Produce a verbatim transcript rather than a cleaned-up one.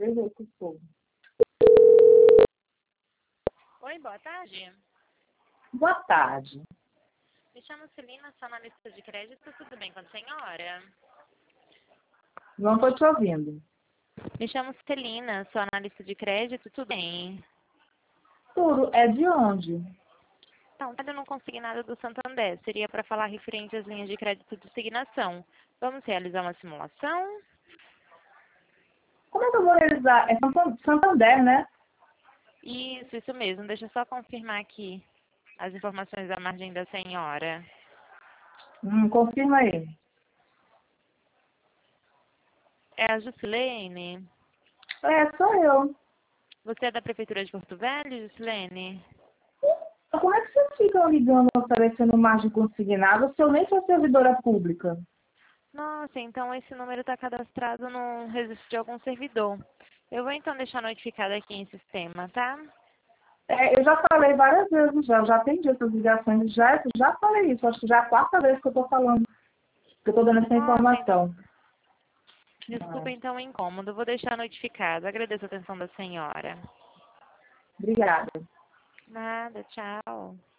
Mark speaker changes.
Speaker 1: três oito fogo.
Speaker 2: Oi, boa tarde.
Speaker 1: Boa tarde.
Speaker 2: Me chamo Celina, sou analista de crédito. Tudo bem com a senhora?
Speaker 1: Não estou te ouvindo.
Speaker 2: Me chamo Celina, sou analista de crédito. Tudo bem?
Speaker 1: Tudo é de onde?
Speaker 2: Então, eu não consegui nada do Santander. Seria para falar referente às linhas de crédito de designação. Vamos realizar uma simulação?
Speaker 1: Como é que eu vou realizar? É Santan- Santander, né?
Speaker 2: Isso, isso mesmo. Deixa eu só confirmar aqui as informações à margem da senhora.
Speaker 1: Hum, confirma aí.
Speaker 2: É a Jusilene?
Speaker 1: É, sou eu.
Speaker 2: Você é da Prefeitura de Porto Velho, Jusilene?
Speaker 1: Como é que vocês ficam ligando oferecendo margem consignada se eu nem sou servidora pública?
Speaker 2: Nossa, então esse número está cadastrado no registro de algum servidor. Eu vou então deixar notificado aqui em sistema, tá?
Speaker 1: É, eu já falei várias vezes já, eu já atendi essas ligações, já, já falei isso, acho que já é a quarta vez que eu estou falando, que eu estou dando essa
Speaker 2: Nossa, en-
Speaker 1: informação.
Speaker 2: desculpa
Speaker 1: Ah,
Speaker 2: então o incômodo. Vou deixar notificado. Agradeço a atenção da senhora.
Speaker 1: obrigada.
Speaker 2: Nada, tchau.